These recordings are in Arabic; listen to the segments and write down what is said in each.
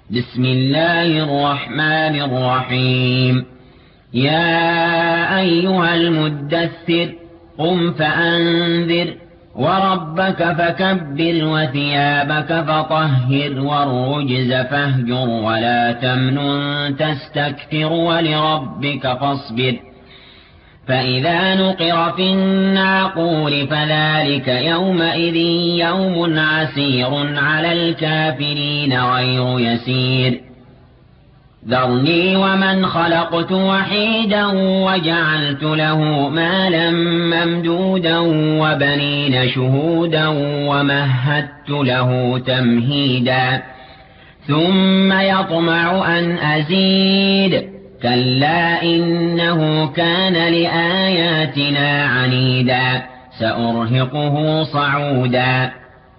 بسم الله الرحمن الرحيم. يا أيها المدثر قم فأنذر وربك فكبر وثيابك فطهر والرجز فاهجر ولا تمنن تستكثر ولربك فاصبر. فإذا نقر في الناقور فذلك يومئذ يوم عسير على الكافرين غير يسير. ذرني ومن خلقت وحيدا وجعلت له مالا ممدودا وبنين شهودا ومهدت له تمهيدا ثم يطمع أن أزيد كلا إنه كان لآياتنا عنيدا سأرهقه صعودا.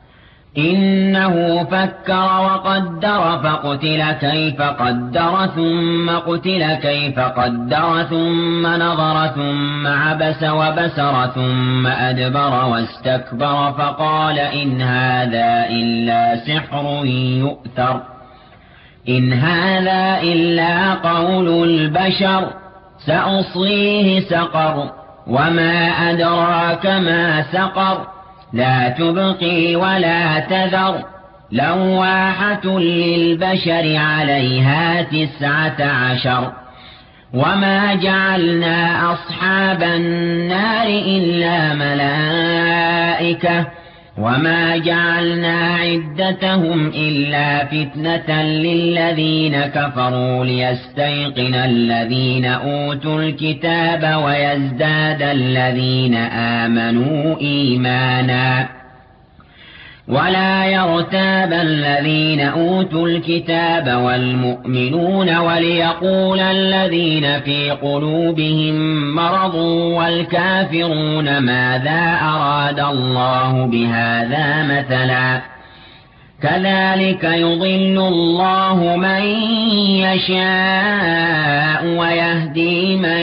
إنه فكر وقدر فقتل كيف قدر ثم قتل كيف قدر ثم نظر ثم عبس وبسر ثم أدبر واستكبر فقال إن هذا إلا سحر يؤثر إن هذا إلا قول البشر سأصليه سقر وما أدراك ما سقر لا تبقي ولا تذر لواحة للبشر عليها 19 وما جعلنا أصحاب النار إلا ملائكة وما جعلنا عدتهم إلا فتنة للذين كفروا ليستيقن الذين أوتوا الكتاب ويزداد الذين آمنوا إيمانا ولا يرتاب الذين أوتوا الكتاب والمؤمنون وليقول الذين في قلوبهم مرض والكافرون ماذا أراد الله بهذا مثلا كذلك يضل الله من يشاء ويهدي من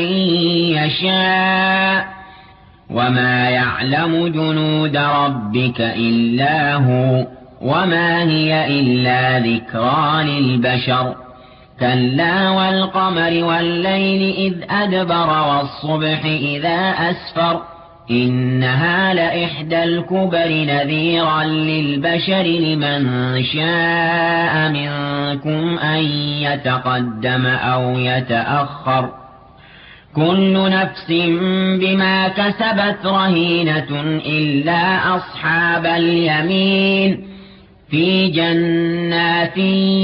يشاء وما يعلم جنود ربك إلا هو وما هي إلا ذكرى للبشر. كلا والقمر والليل إذ أدبر والصبح إذا أسفر إنها لإحدى الكبر نذيرا للبشر لمن شاء منكم أن يتقدم أو يتأخر كل نفس بما كسبت رهينة إلا أصحاب اليمين في جنات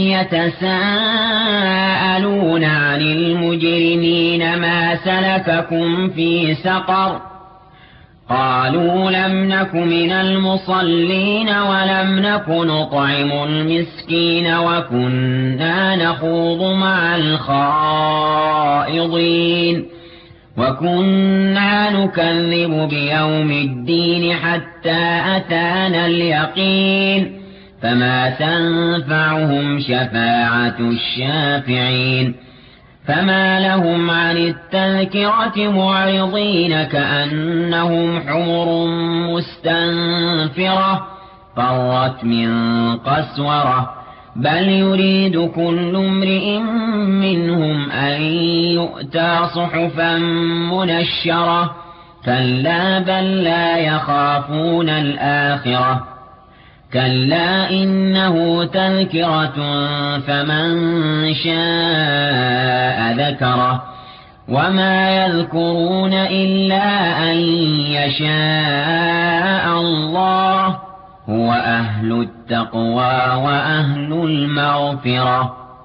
يتساءلون عن المجرمين ما سلككم في سقر قالوا لم نك من المصلين ولم نك نطعم المسكين وكنا نخوض مع الخائضين وكنا نكذب بيوم الدين حتى أتانا اليقين فما تنفعهم شفاعة الشافعين. فما لهم عن التذكرة معرضين كأنهم حمر مستنفرة فرت من قسورة بل يريد كل امرئ منهم أن يؤتى صحفا منشرة كلا بل لا يخافون الآخرة كلا إنه تذكرة فمن شاء ذكره وما يذكرون إلا أن يشاء الله هو أهل التقوى وأهل المغفرة.